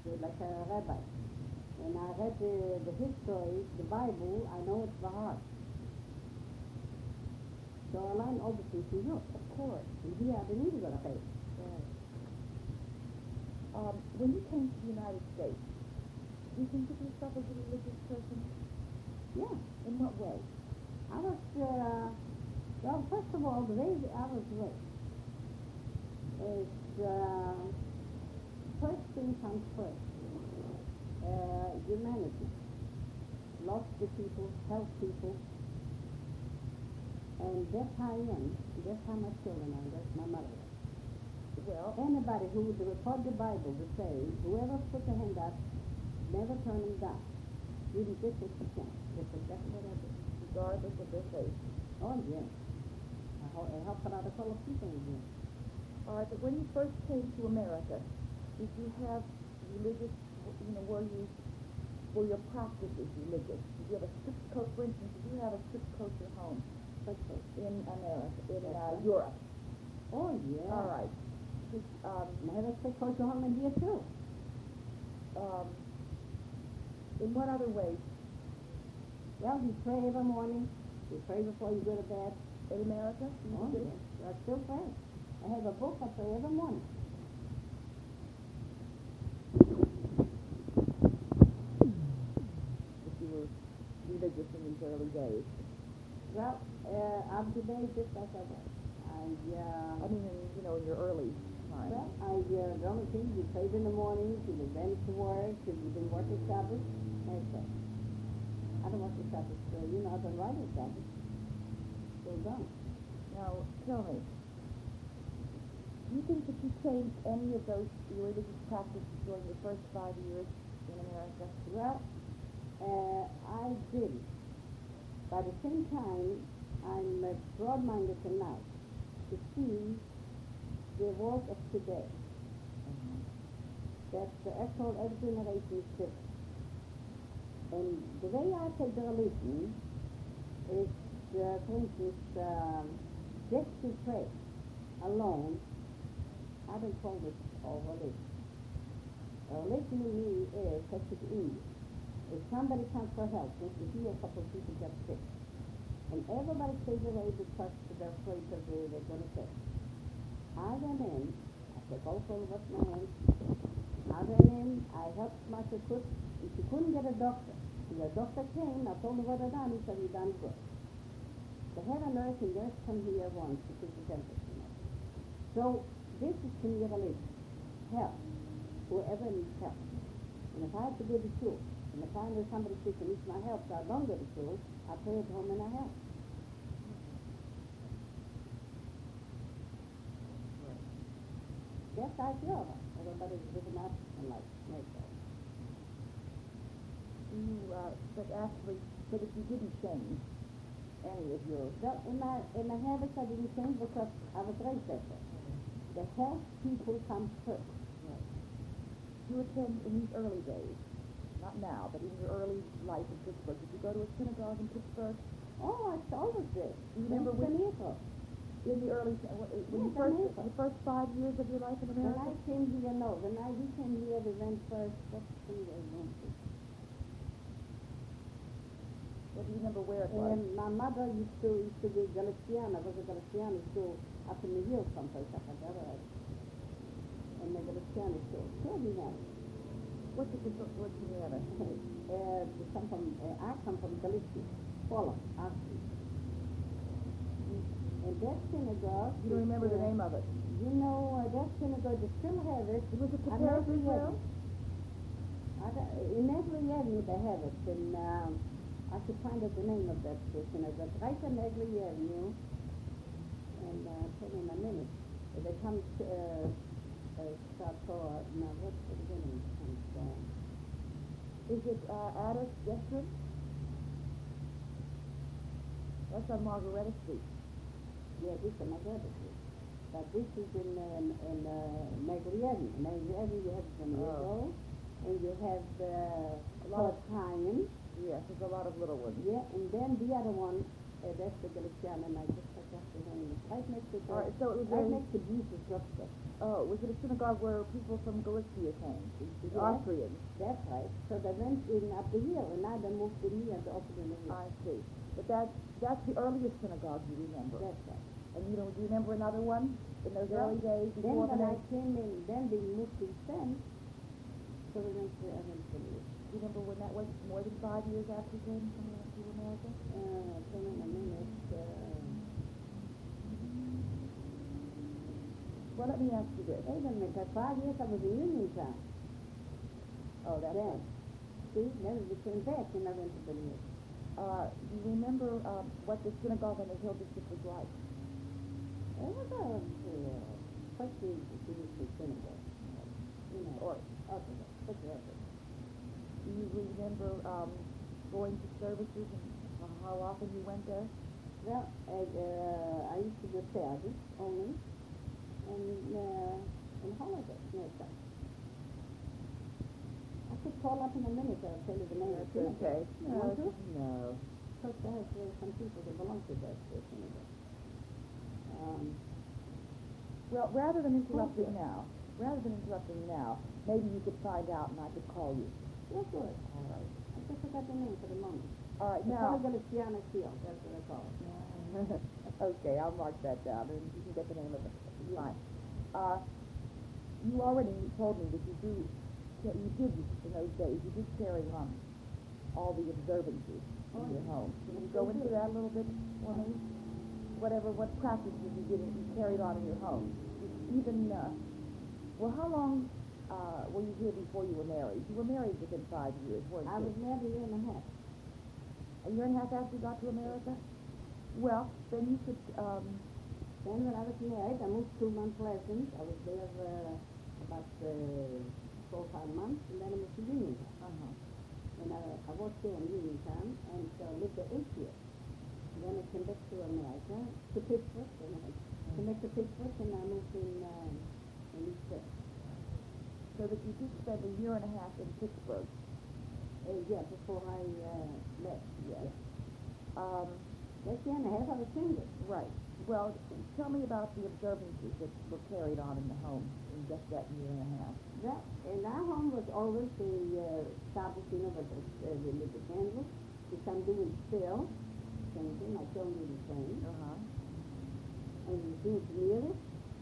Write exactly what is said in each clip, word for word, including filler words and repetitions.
uh, like a rabbi. When I read the, the history, the Bible, I know it's by heart. So I learn obviously to you, of course. And here I didn't need to go to faith. Right. Um, when you came to the United States, do you think of yourself as a religious person? Yeah. In what way? I was, uh, well, first of all, the way I was raised is, uh, first thing comes first. Uh, humanity. Love the people, help people. And that's how I am. That's how my children are. That's my mother. Well, anybody who would report the Bible would say, whoever put their hand up, never turn them down. Even this is the chance. That's exactly what I did. regardless of their faith. Oh, yes. I ho- I helped out a couple of people again. All right, but when you first came to America, did you have religious, you know, were you, were your practices religious? Did you have a strict code, for instance, did you have a strict kosher home in America, in uh, Europe? Oh, yeah. All right. Did, um, I had a strict kosher home in here, too. um, in what other ways? Well, you pray every morning. You pray before you go to bed. In America? You Oh, did? yes. I still pray. I have a book I pray every morning. If you were religious in these early days. Well, uh, I'm today just like I was. I, uh, I mean, in, you know, in your early time. well, I, uh, the only thing, you prayed in the morning, you went to work, and you didn't work the Sabbath. That's it. I don't work the Sabbath, so, you know, I don't write the Sabbath. Still done. Now, tell me, do you think that you changed any of those your religious practices during your first five years in America? Well, uh, I did. By the same time, I'm uh, broad-minded enough to see the world of today. Mm-hmm. That the actual every generation is different. And the way I take the religion is, uh, for instance, um, just to pray alone, I don't call this all religion. A religion to me is such as ease. If somebody comes for help, if you hear a couple of people get sick, and everybody stays away because they're afraid of what they're going to say. I went in, I took all of what's my hands, I went in, I helped my cook. If she couldn't get a doctor, the doctor came, I told her what I done, he said, you done good. They had a nurse, and nurse come here once to take the temperature. You know. So, this is to me a religion. Help. Whoever needs help. And if I have to go to school, and if I know somebody sick and needs my help, so I don't go to school, I pray at home and I help. Yes, I feel that. Everybody's living out in life. Myself. You, uh, but actually, but if you didn't change any of your... Well, in my, in my habits I didn't change because I was raised that way. The health people come first. Right. You attend in these early days, not now, but in your early life in Pittsburgh. Did you go to a synagogue in Pittsburgh? Oh, I always did. Do you remember when, in the early, uh, when Yes, you first, America. the first five years of your life in When America? I came here, no. When I, we came here, we went first, what street I went to? Well, do you remember where it was? And my mother used to, used to be Galiciana, was a Galiciana school up in the hills someplace, I forgot it. And the Galiciana school. Sure, we have it. What's the difference? What's the other? uh, we come from, uh, I come from Galicia, Poland, Austria. And that synagogue... You don't remember is, the uh, name of it? You know, uh, that synagogue, they still have it. Was it the on Paris every Israel? avenue. I don't- In every avenue they have it. And um, I should find out the name of that uh, synagogue. Right on every avenue. And uh, I'll tell you in a minute. They come to... Uh, Uh, Sator, no, what's the beginning? And, uh, Is it uh, Addis Gestrin? That's on Margaretta Street. yeah, this is Margaretta Street. But this is in, uh, in uh, Negri Avenue. Negri Avenue, you have the Negro, and you have the A lot of- Italian. Yes, there's a lot of little ones. Yeah, and then the other one, uh, that's the Galician, and I just that's the name. Right next to the, All right, so it was right a- next to Jesus drugstore. Oh, was it a synagogue where people from Galicia came? The, the Yes. Austrians. That's right. So they went in up the hill, and now they moved in here and they opened in the hill. I see. But that that's the earliest synagogue you remember. That's right. And you know, do you remember another one in those Well, early days Then before when I the came in, then they moved to Sen, so we went to, I went to, Do you remember when that was? More than five years after you came from uh, to America? uh, came in a minute, uh, Well, let me ask you this. wait a minute, for five years I was in Uniontown. Oh, that's Then, right. see, then we came back and I went to the New. Uh, do you remember um, what the synagogue on the Hill District was like? It was a, uh, quite the, the, the synagogue, you know, Or Orthodox, quite the Orthodox. do you remember um, going to services and uh, how often you went there? Well, I, uh, I used to do service only, and, uh, and holidays, no stuff. I could call up in a minute, I'll tell you the name of the synagogue. okay. You want to? No. Because there's uh, some people that belong to that uh, synagogue. Um, Well, rather than interrupting Okay. now, rather than interrupting now, maybe you could find out and I could call you. yeah, good. All right. I just forgot the name for the moment. All right, It's now. probably Galiciana Field, that's what I call it. Okay, I'll mark that down, and you can get the name of it. Fine. Uh, you already told me that you do, that you did in those days. You did carry on all the observances Oh, in your yeah. home. Can you Yes, go I into did. that a little bit for me? Whatever, what practices you did, you carried on in your home. Even, uh, well, how long uh, were you here before you were married? You were married within five years, weren't I you? was married a year and a half. A year and a half after you got to America? Well, then you could, um, Then when I was married, I moved to Mount Pleasant. I was there uh, about uh, four or five months, and then I moved to Uniontown. uh-huh. And I, I worked there in Uniontown, and uh, lived there eight years. And then I came back to America, to Pittsburgh, and I came back to Pittsburgh, and I moved in, um, in East West. So that you did spend a year and a half in Pittsburgh. Uh, yeah, before I uh, left. Yes. Um, That year and a half I was single. right. Well, tell me about the observances that were carried on in the home in just that year and a half. That, and our home was always the uh, Shabbos, you know, with the, uh, the little candles, which I'm doing still. Same thing, my children do the same. Uh-huh. And we do it near it.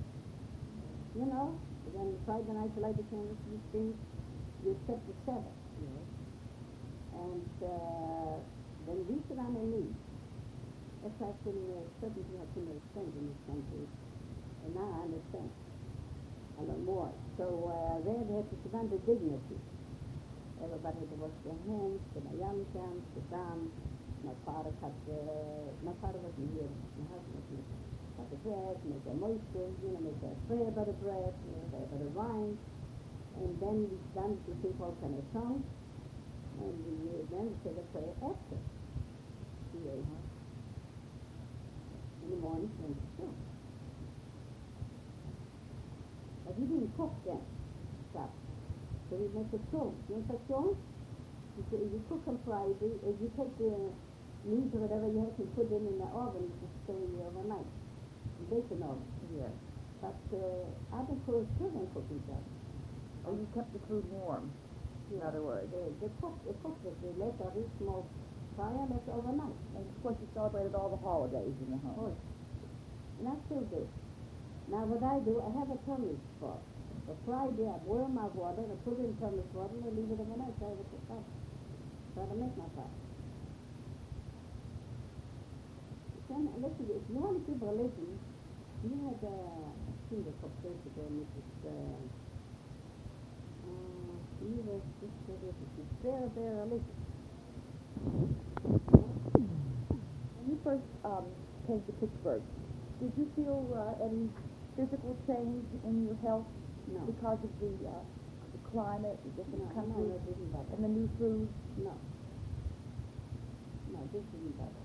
You know, and then Friday night you light the candles, you think you accept the Sabbath. Yes. And uh, then we sit on their knees. That's why I couldn't, uh, certain things I couldn't understand in this country. And now I understand a lot more. So uh, there they had to sit on the dignity. Everybody had to wash their hands, the Mayam camp, sit down. My father cut the, my father wasn't here, my husband was here. Cut the bread, make a moisture, you know, make a prayer by the bread, you know, prayer by the wine. And then we done to think all kind of songs. And we uh, then said a prayer after. We ate. In the morning, went to school. But we didn't cook then, stuff. So we make a show. You know what show? You, c- you cook on Friday, and you take the meat or whatever you have to put them in the oven to stay overnight. Bacon oven. Yes. But uh, other cooks children cooking stuff. Oh, you kept the food warm, in other words. They, they cook, they cook it. They let a real small fire left overnight. And of course you celebrated all the holidays in the home. Oh, and I still do. Now what I do, I have a thermos pot. For Friday, I boil my water, I put it in thermos water, and I leave it overnight, so I have it to cook. So I make my pie. Then, listen, if you want to keep religion, you had a singer a couple days ago, Missus Uh, uh, she was just she's very, very religious. When you first um, came to Pittsburgh, did you feel uh, any physical change in your health No. because of the, uh, the climate, the different No, no, countries, that didn't bother. and the new food? No. No, this didn't bother.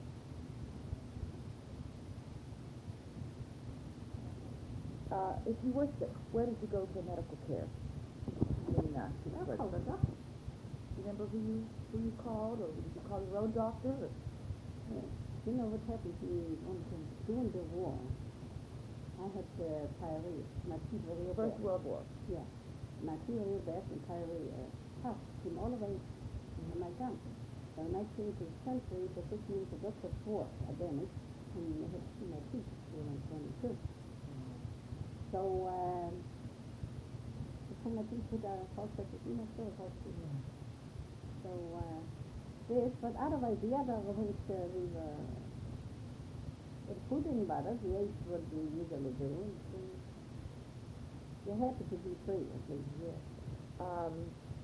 Uh, if you were sick, where did you go for medical care? In uh, I'll Pittsburgh. call the doctor. Do you remember who you who you called, or did you call your own doctor? Or? You know what happened to me on the- during the war? I had uh, pyorrhea. My teeth were real First bad. World War. Yeah. My teeth were real bad and pyorrhea. Tough. Came all the way to my gum. So when I came to the century, the six years of doctor four damage, and I had to see my teeth. They went twenty-two. So, um, the thing I didn't put a false record, you know, still a false record. So, uh, this, but otherwise the other things uh, we were, with food and butter, we ate what we usually do. And, uh, we're happy to be free, at least, yes. Um,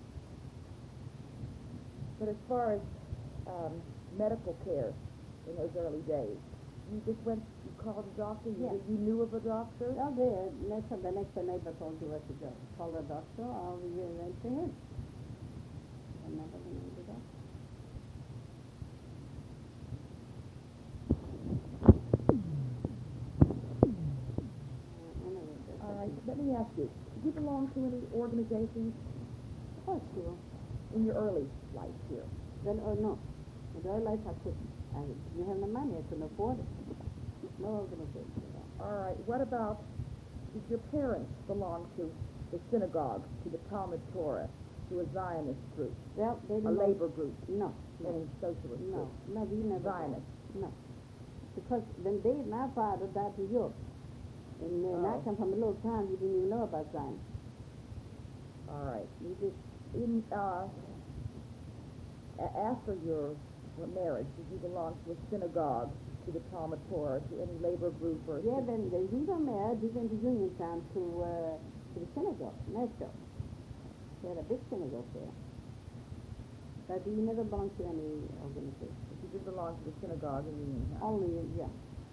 but as far as um, medical care in those early days, you just went, you called a doctor, you, Yeah. you knew of a doctor? Well, the next, the next door neighbor told you where to go. Call the doctor, or we went to him. I never went to the doctor. Uh, anyway, that's All what right, we- let me ask you, did you belong to any organizations Of course, sure. in your early life here? Then, or no. In early life, I couldn't. I didn't have the money. I couldn't afford it. No organization at all. All right, what about, did your parents belong to the synagogue, to the Talmud Torah, to a Zionist group, Well, they a didn't. labor group, No. No. any socialist No. group? No, we never. Zionist. No. Because when they, my father died in Europe, and when I Oh. come from a little town, we didn't even know about Zion. All right. We just, In, uh, a- after your marriage, did you belong to a synagogue, to the Talmud Torah, to any labor group or? yeah, then when we were married, we went to Uniontown to, uh, to the synagogue, Nashville. They had a big synagogue there. But we never belonged to any organization. You did belong to the synagogue in Uniontown. Only, yeah.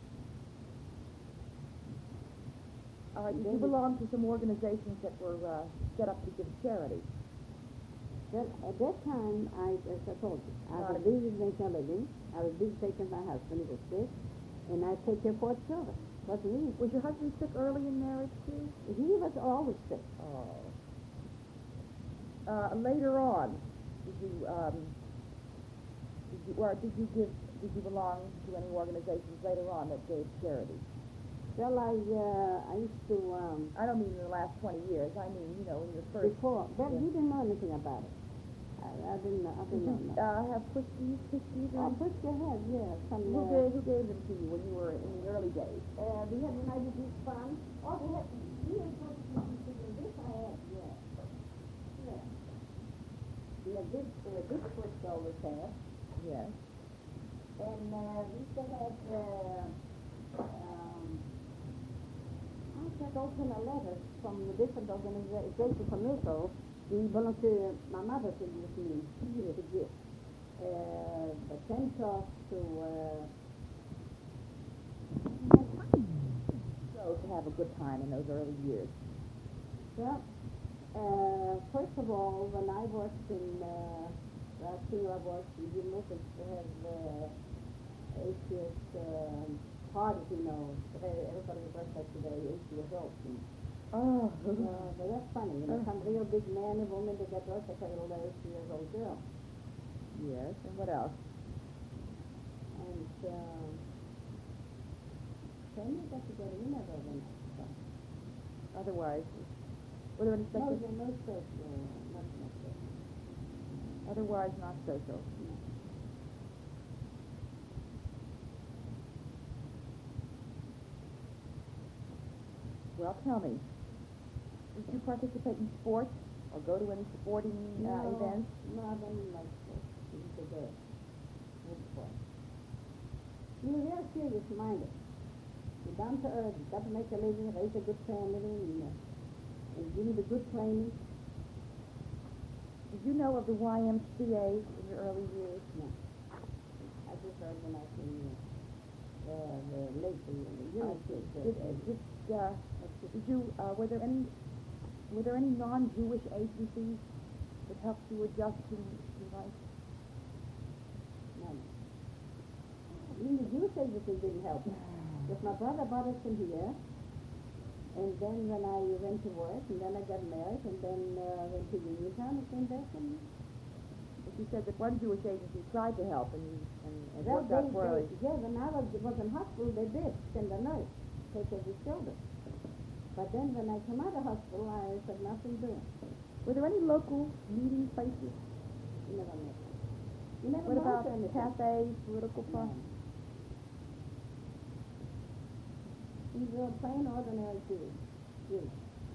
All right, did Then you we- belong to some organizations that were uh, set up to give charity? Well, at that time, I, as I told you, I Not was a- busy making a living. I was busy taking my husband, he was sick, and I take care of four children. Wasn't easy. Was your husband sick early in marriage too? He was always sick. Oh. Uh, later on, did you, um, did you, or did you give, did you belong to any organizations later on that gave charity? Well, I, uh, I used to, um, I don't mean in the last twenty years, I mean, you know, in your first. before, but yeah. we didn't know anything about it. I, I didn't know, I Did didn't you, know. nothing. uh, have puskies, puskies? Oh, or- push your head, yeah. Some, Who uh, gave, who gave them to you when you were in the early days? uh, we had United Youth Fund. Oh, we had, we had contributions to this I had, yeah. Yeah. We had this, uh, this push always had. Yes. And uh, we used to have, uh, um, I got open a letter from the different organizations from Israel. We belong to my mother's English meeting years ago. Uh, the Pentecost to, uh, So to have a good time in those early years. well, uh, first of all, when I worked in, uh, last year I worked, we did most of to have, uh, atheist, um, parties, you know, everybody was like today, eight years old. And, Oh. uh, but that's funny, you know, some real big man and woman that get dressed like a little eight years old girl. Yes, and what else? And, um, then we got together, we never went out. Otherwise, were there any No, special, there no social, not much social. otherwise not social? No. Well, tell me, did you participate in sports or go to any sporting uh, No, events? No, I don't like sports. It's a good. Good sport. You're very serious minded. You're down to earth. You've got to make a living, raise a good family, and, uh, and give me the good training. Did you know of the Y M C A in your early years? No. I just heard when I was in uh, the lately in the Uh, university. did, did, uh, did you, uh, were there any, were there any non-Jewish agencies that helped you adjust to, to life? No. Even the Jewish agency didn't help me. Because my brother brought us in here, and then when I went to work, and then I got married, and then uh, went to Uniontown and came back, and you said that one Jewish agency tried to help and you and, and Well, worked they, out poorly. they, yeah, when I was, was in hospital, they did send a nurse to take care of his children. But then when I came out of hospital, I said nothing doing. Were there any local meeting places? You never met. You never What know about anything. cafes, political No. parties? We were plain ordinary Jews. Jews.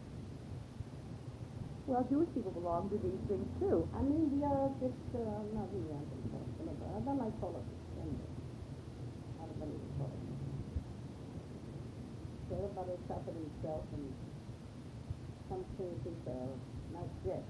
Well, Jewish people belong to these things too. I mean, we are just, uh, no, we are just, uh, I don't like politics. Anyway. I don't believe in politics. So everybody suffered himself and some things are not good.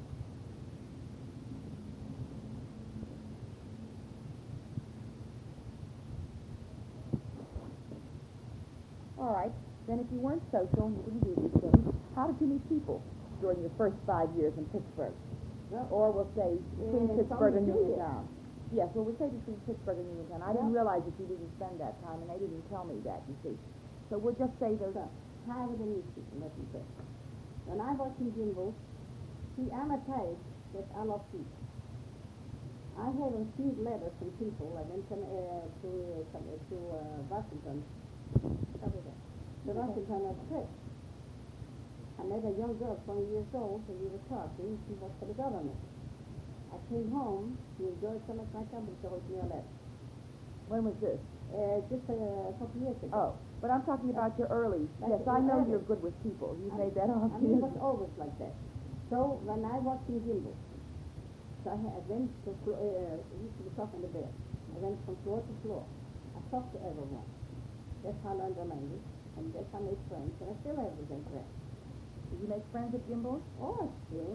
All right. Then if you weren't social and you didn't do these things, how did you meet people during your first five years in Pittsburgh? Well, Or we'll say between it's Pittsburgh and only two years. Uniontown. Yes, well, we'll say between Pittsburgh and Uniontown. I didn't Yeah. realize that you didn't spend that time, and they didn't tell me that, you see. So we'll just say those. So, how would meet people, let me say. When I was in Jimbo, he annotated that I love people. I have received letters from people. I went to, uh, to, uh, some- uh, to uh, Washington. What is that? To Washington on a trip. I met a young girl, twenty years old, and we were talking. She worked for the government. I came home. She enjoyed so much my company, she wrote me a letter. When was this? Uh, just uh, a couple years ago. Oh, but I'm talking about your early. That's Yes, I the know early. you're good with people. You I- made that I mean, it obvious. was always like that. So when I was in Jimbo, so I, had, I went to flo- uh, we used to be talking the bed. I went from floor to floor. I talked to everyone. That's how I learned the language, and that's how I made friends, and I still have the same friends. Did you make friends at Jimbo? Oh, sure.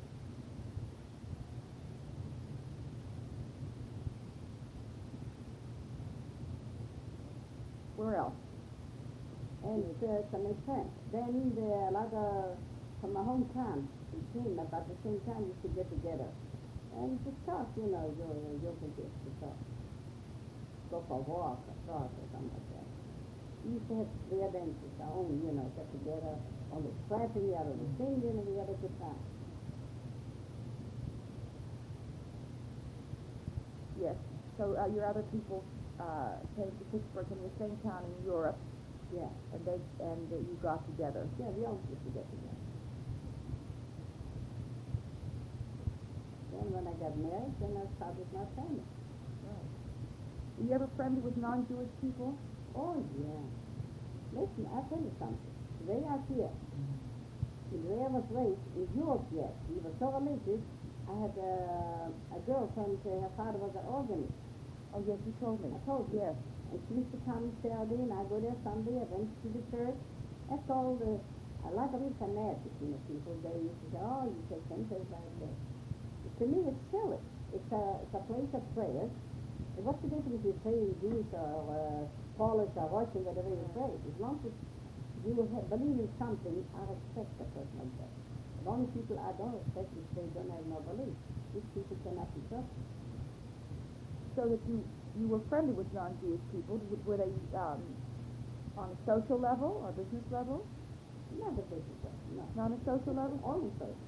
Where else? And uh, to make friends. Then there are a lot of from my hometown who came about the same time. We used to get together and just talk. You know, your your business to talk. Go for a walk, or talk, or something like that. We used to have prayer dances, our own. You know, get together. On the clapping, we had the singing, and we had a good time. Yes. So uh, your other people uh, came to Pittsburgh from the same town in Europe, Yeah, and they and uh, you got together. yeah, we all used to get together. Then when I got married, then I started my family. Right. Were you ever friendly with non-Jewish people? Oh, yeah. Listen, I'll tell you something. Way out here, in where I was raised, in Europe yet, we were so religious, I had a, a girlfriend, uh, her father was an organist. Oh yes, you told me. I told you. Yes. And she used to come Saturday, and I go there Sunday, I went to the church. That's all the, a lot of it fanatic, you know, people, they used to say, oh, you take tempers like that. To me, it's silly. It's a, it's a place of prayer. And what's the difference if you pray in Jewish or uh, Polish or Russian, whatever you pray? As long as you have, believe in something, I respect a person like that. The only people I don't respect is they don't have no belief. These people cannot be trusted. So that you you were friendly with non-Jewish people. W- Were they um, on a social level or business level? Not a business person, no. Not on a social level. Only person.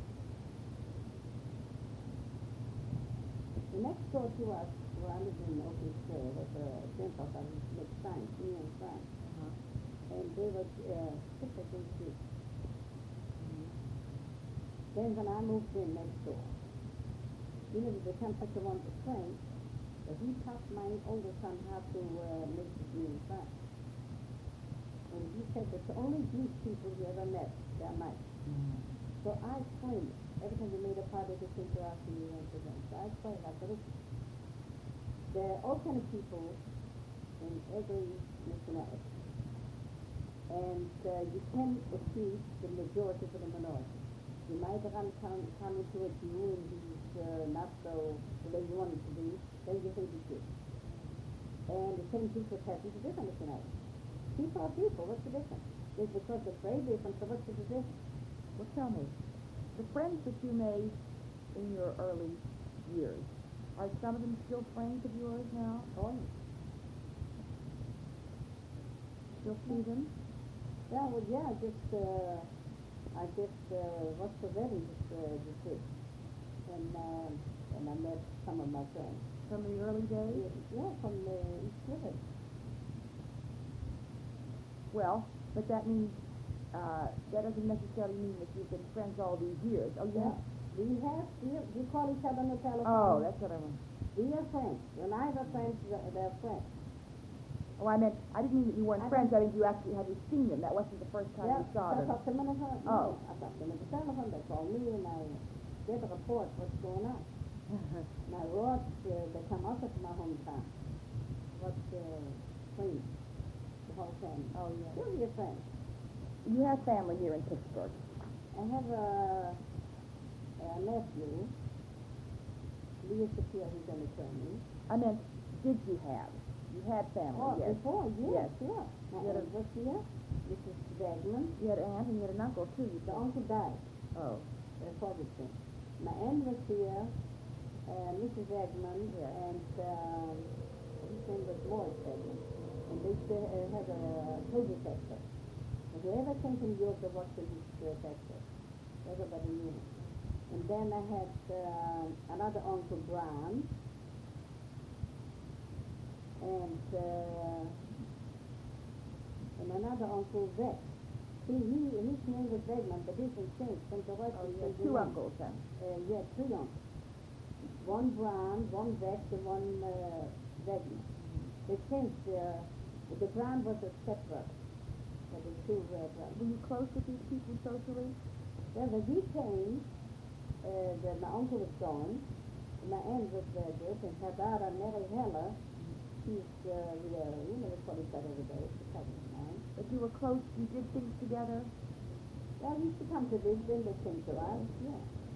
The next door to us, where I lived in Oakland Square, was a grandpa that was with Frank, me and Frank. Uh-huh. And they were uh, just like these two. Then when I moved in next door, you know, the temperature wanted to train, but he taught my older son how to uh, make the green fry. And he said that the only Jewish people he ever met, they're nice. So I explained it. Every time we made a party, they came to us and we went to them. So I explained that. But it's, there are all kind of people in every nationality. And uh, you can accuse the majority for the minority. You might run come, come into a Jew and he's uh, not so the way you want him to be, then you think he's good. And the same thing just happens to different nationalities. People are people, what's the difference? Just because they're very different, so what's the difference? Well, tell me, the friends that you made in your early years, are some of them still friends of yours now? Oh, Still see them? yeah, well, yeah, just, uh, I just, uh, what's the wedding, just, uh, just did. And, um, and I met some of my friends. From the early days? Yeah, from the East River. Well, but that means, uh, that doesn't necessarily mean that you've been friends all these years. Oh, Yeah. yeah? We have, we, we call each other on the telephone. Oh, that's what I meant. We are friends. When I have friends, they're they're friends. Oh, I meant, I didn't mean that you weren't I friends. I don't- think you actually had you seen them. That wasn't the first time Yeah, you saw I them. talked to them on the phone. Oh. I talked to them on the telephone. They call me and I get a report what's going on. Now, Ross, uh, they come up to my hometown. What's uh, friends, the whole family. Oh, yeah. Still your friends. You have family here in Pittsburgh. I have a, a nephew. Lee Shapiro, he's an attorney. I meant, did you have? You had family, Oh, yes. before, yes, Yes. yeah. My You had a- aunt was here, Missus Wegman. You had an aunt and you had an uncle, too, you The said. uncle died, Oh. uh, Ferguson. My aunt was here, uh, Missus Wegman, Yes. and um, his name was Morris Wegman. And they still uh, had a toll detector. And whoever came from Europe, they worked for this uh, detector. Everybody knew him. And then I had uh, another uncle, Brown, and uh, and another uncle, Vex. See, he, his name was Wegman, but this was changed from the rest Oh, of you the had two uncles then. Uh, yeah, three uncles. One Brown, one Vex, and one uh, Wegman. They changed, uh, the Brown was a stepbrother. But the two uh, brothers. Were you close with these people socially? Well, when he came, uh, the, my uncle was gone, my aunt was very good, and her daughter, Mary Heller, she's, uh, we, uh, you know, we call each other every day, she's a cousin of mine. But you were close, you did things together? Well, he used to come to visit, and they came to us, yeah.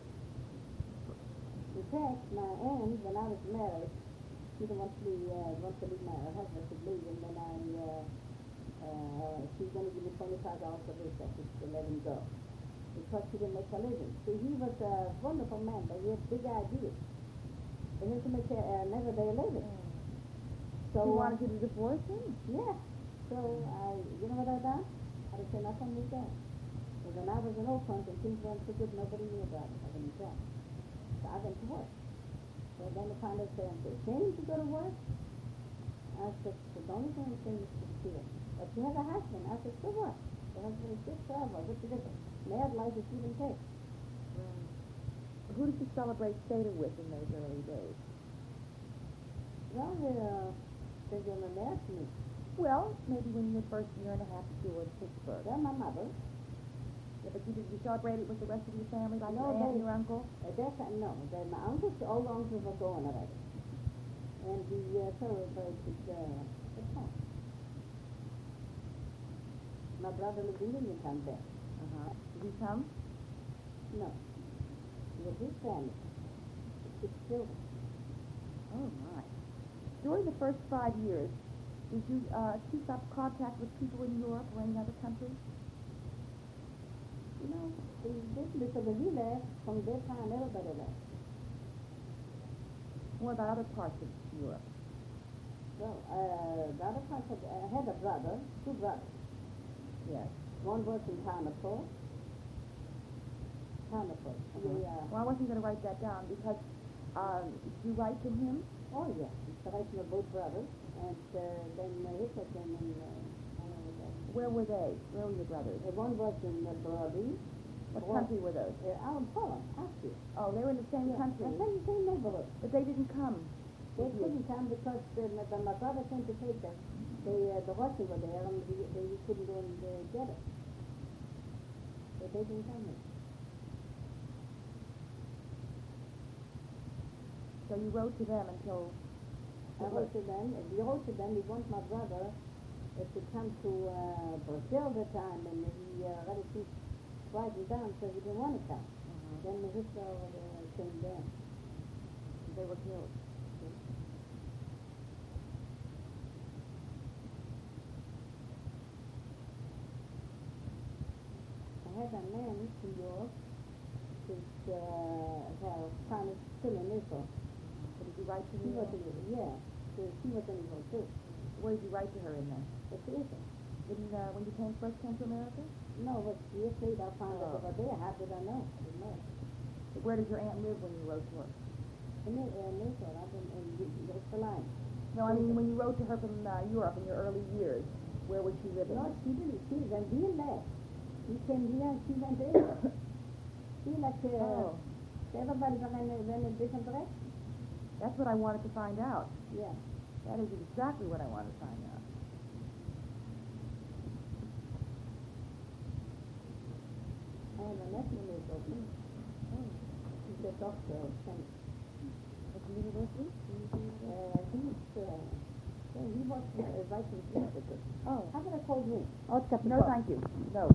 In fact, my aunt, when I was married, she didn't want to leave, uh, want to leave my husband to leave, and then I, uh, uh, she's going to give me twenty-five dollars a week, I just to let him go. Because he didn't make a living. See, he was a wonderful man, but he had big ideas. They had to make a, another day a living. So, you uh, wanted you to divorce him? yeah. So, I, you know what I done? I just said, nothing with that. And when I was in Oak Point and things went so good, nobody knew about it. I didn't tell. So I went to work. So then the found out saying, they ashamed to go to work? I said, the only thing I'm saying is to steal. But she has a husband. I said, so what? The husband is sick forever. What's the difference? Mad life is even take. Right. Who did you celebrate Seder with in those early days? Well, uh, they're going to ask me. Well, maybe when you were first year and a half that you were in Pittsburgh. Well, my mother. Yeah, but you did you celebrate it with the rest of your family, like No, your aunt they- and your uncle? At that time, no. The, my uncles, all uncles were gone already. And we uh, celebrated uh, at home. My brother lived in Uniontown then. Uh-huh. Did he come? No. He had his family. Six children. Oh, my. During the first five years, did you uh, keep up contact with people in Europe or any other country? You know, he didn't because when he left, from that time, everybody left. What about other parts of Europe? Well, uh, the other part of, I had a brother, two brothers. Yes. One was in Tarnopol. Tarnopol. Uh-huh. We, uh, Well, I wasn't going to write that down because um, did you write to him? oh, yeah. He's the right of both brothers. And uh, then uh, Hitler came in, uh, I don't know what that is. Where were they? Where were your brothers? Uh, one was in uh, Brody. What One- country were those? Uh, out in Poland, Austria. Oh, they were in the same Yeah, country, the same, same neighborhood. but they didn't come. They with you. couldn't come because uh, when my brother came to take them, they, uh, the Russians were there and he, they, he couldn't go and uh, get it. So they didn't come in. So you wrote to them until. I wrote to them, and we wrote to them, we want my brother uh, to come to uh, Brazil that time, and he uh, already keep writing down, so he didn't want to come. Uh-huh. Then the Hitler uh, came down. They were killed. I had a man in New York, who's uh, have kind of still in Israel. Did you write to He her? was in Israel, yeah. So she was in Israel too. Where did you write to her in then? But she isn't. Didn't uh, when you came first came to America? No, but years later I found out Oh. they were there. How did I know? I didn't know. Where did your aunt live when you wrote to her? in uh, Minnesota, up in, in North Carolina. No, I mean when you wrote to her from uh, Europe in your early years, where was she living? No, she didn't. She, when we left, we came here and she went there. She like, uh, Oh. everybody went in, went in a different direction. That's what I wanted to find out. Yeah. That is exactly what I wanted to find out. I have a nephew who lives over there. Oh. He's a doctor of chemistry. At the university? Uh, he's, uh, yeah, he works for a Viking Institute. Oh. How about a cold drink? Oh, it's got no, Cup. thank you. No.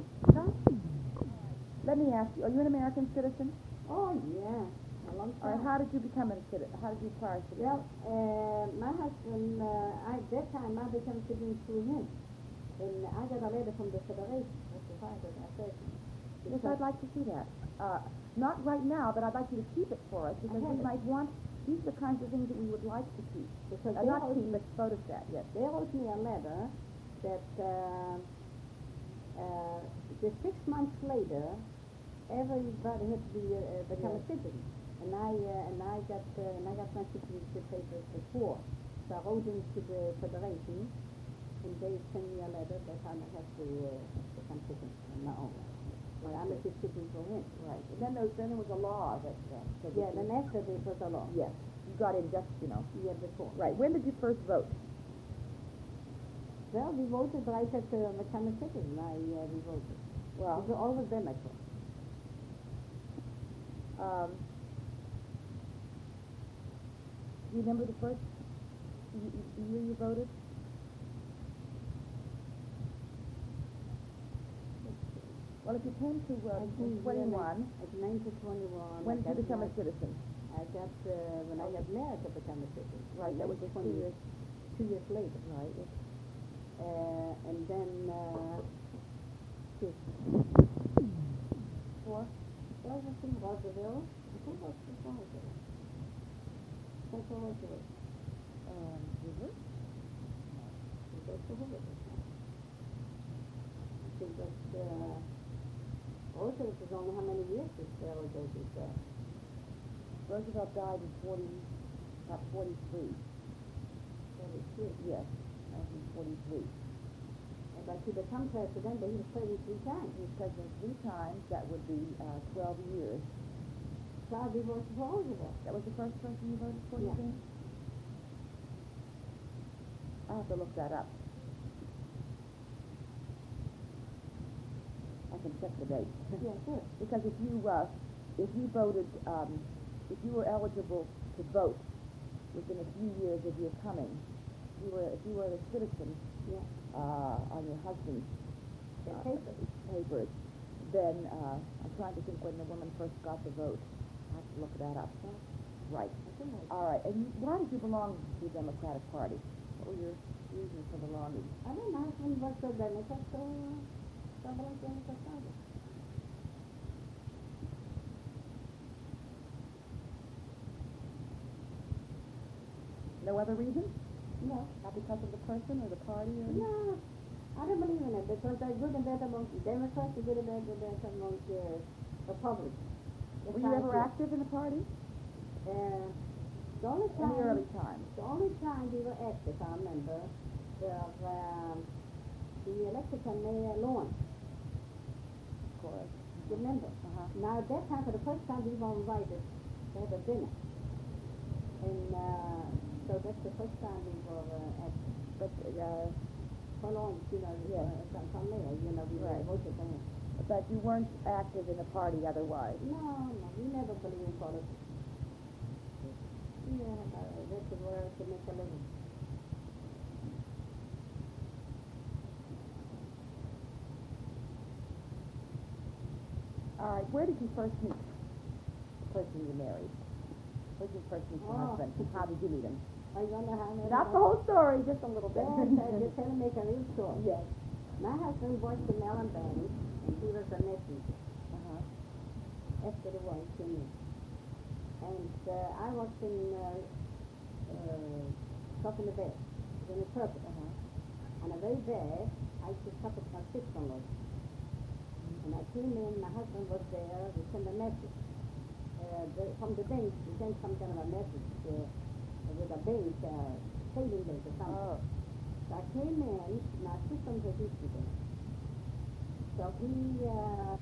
Let me ask you, are you an American citizen? Oh, yeah. A long Or time. how did you become a citizen? How did you acquire citizenship? Well, uh, my husband, uh, I, that time I became citizen through him. And I got a letter from the Federation. That's the fact that I said. Yes, I'd like to see that. Uh, not right now, but I'd like you to keep it for us because Okay. we might want. These are the kinds of things that we would like to keep. Because Uh, they not wrote keep, me- but photostat. Yes. They wrote me a letter that uh, uh, the six months later, everybody had to be uh, become Yes. a citizen, and I uh, and I got uh, and I got my citizenship papers before, so I wrote into the federation, and they sent me a letter that I have to uh, become citizen on my own. But I'm a citizen for him. Right. And then there, then there was a law that uh, said. Yeah, that then you- after this was a law. Yes. You got in just, you know. Yeah, before. Right. When did you first vote? Well, we voted right at uh, become a citizen. I uh, we voted. Well, We were all of them actually. um, do you remember the first y- y- year you voted? Well, if you came to uh, I came here twenty-one, at nineteen twenty-one. when I did you got become a my- citizen? I got, uh, when I got married, I became a citizen. Right, that was just two twenty years. Two years later. Right. Yes. Uh, and then, uh, this, Four? well, I was in Roosevelt. Who was the Roosevelt? Central Roosevelt. Um, River? It was the Roosevelt. I think that, uh, Roosevelt is only how many years this Roosevelt is there? Roosevelt died in forty, about forty-three. Thirty-three. Yes, nineteen forty-three. But he became president, but he was thirty-three times. He was president three times. That would be uh, twelve years. So I voted for Roosevelt. That was the first person you voted for, you Yeah. think? I'll have to look that up. I can check the date. Yeah, sure. Because if you, uh, if you voted, um, if you were eligible to vote within a few years of your coming, you were, if you were a citizen, Yeah. uh, on your husband's The uh, papers. papers, then, uh, I'm trying to think when the woman first got the vote. I have to look that up. Right. I think I, All right. And you, why did you belong to the Democratic Party? What were your reasons for belonging? I don't know when was the Democrat, so, so like Democrat Party. No other reason? No. Not because of the person or the party or? No. I don't believe in it because they're good and bad amongst the Democrats, they're good and bad, and bad amongst the Republicans. Were you ever active in the party? Uh, the only In time, the early times? the only time we were active, I remember, was um, the electrical mayor Lawrence. Of course. You remember? Uh-huh. Now, at that time, for the first time, we were invited to have a dinner. And uh, so that's the first time we were uh, at But, uh, Lawrence, you know, Yes. uh, some, some mayor, you know, we Right. were voted for him. but you weren't active in the party otherwise? No, no, we never believed in politics. Yeah, uh, that's the word to make a living. All right. Where did you first meet the person you married? Where did you first meet your Oh. husband? How did you meet him? Are you gonna have it? Not the whole story, just a little bit. Well, I just tell make a real story. Yes. My husband worked in Allen Bank, and he was a messenger Uh-huh. after the war he came in. And uh, I worked in uh, uh, Top in the Bay, in the Turtle. Uh-huh. On a very bad, I used to stop at my sister-in-law. And I came in, my husband was there, we sent a message. uh, the, from the bank, they sent some kind of a message uh, with a bank, uh, saving bank or something. Oh. So I came in, my assistant was a student. So he uh,